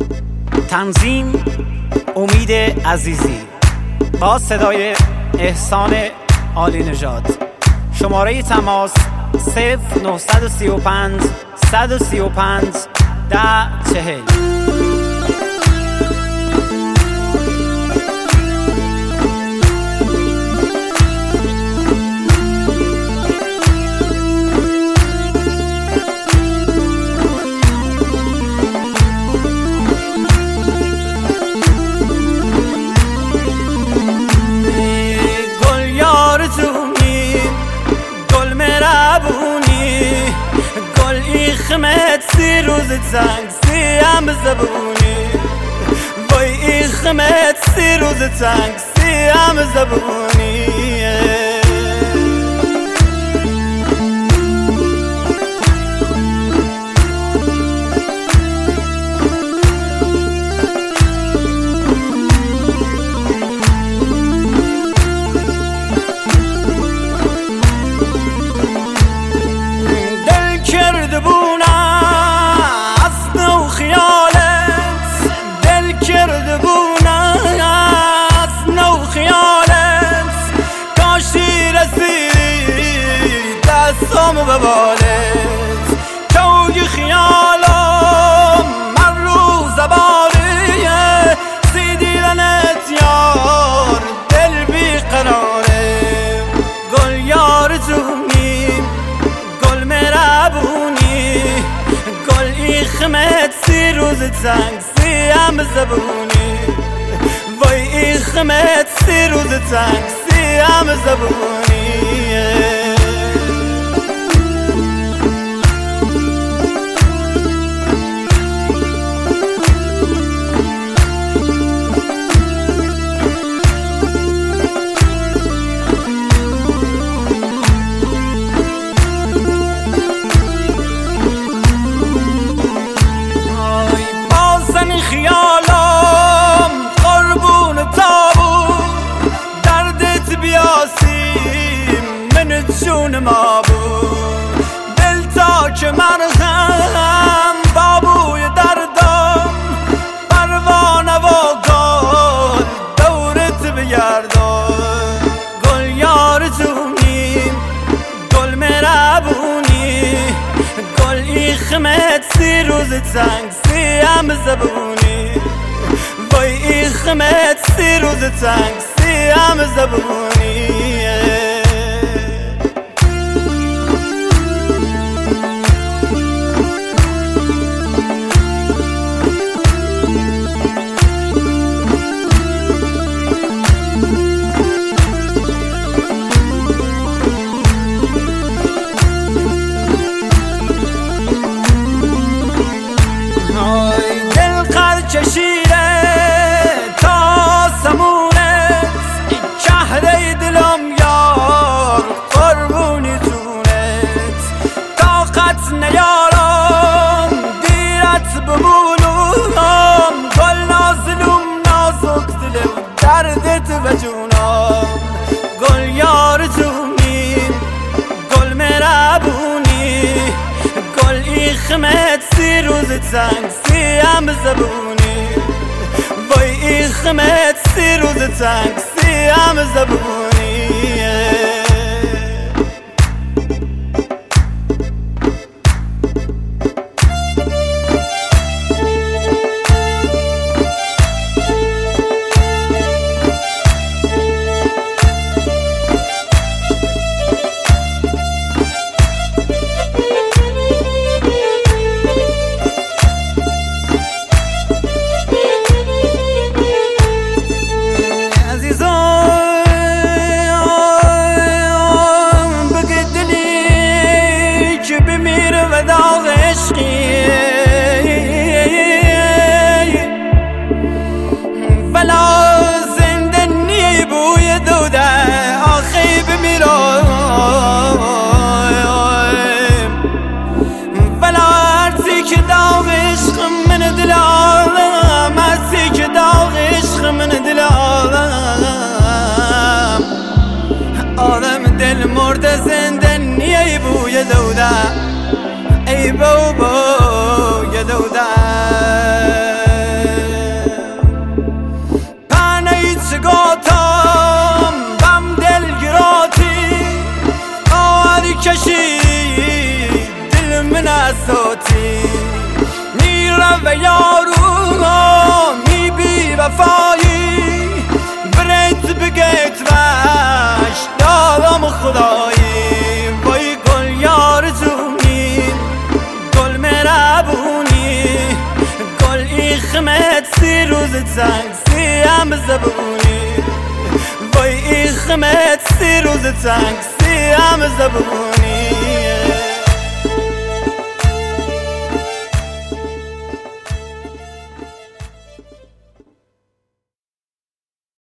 تنظیم امید عزیزی با صدای احسان عالی نژاد. شماره تماس 0935 135 1040. خمت سی روز تنگ سیم زبونی وای این خمت سی روز تنگ سیم زبونی دل کرده بونم دستم به بالت کوی خیالم من رو زبانه سی دیدنت یار دل بی قراره گل یار جونی گل مربونی گل ایخمت سی روز تنگ سیم زبونی وای ایخمت سی روز تنگ سیم زبونی خیالم قربون تابون دردت بیاسیم من جون ما بود دل تا که مرهم بابوی دردم پروانه و گل دورت بگردم گل یار جونی گل مربونی گل ایخمت سی روز تنگ سیم زبونی وای ایخمت سی روز تنگ سیم زبونی چشیره تا سمونت چهره دلم یار قربونی جونت طاقت نیارم دیرت بمونم گل نازلوم نازک دلم دردت و جونم گل یار جونی گل مربونی گل ایخمت سی روز تنگ سیم زبونی وای ایخمت سی روز تنگ سیم زبونی دل مرده زنده نیه بوی دوده ای بابا یه دوده بساتی میرم و یارو می بی وفایی برد بگیت وش دارم خدایی وای گل یار جونی گل مرابونی گل ایخمت سی روز تنگ سی هم زبونی وای ایخمت سی روز تنگ سی هم زبونی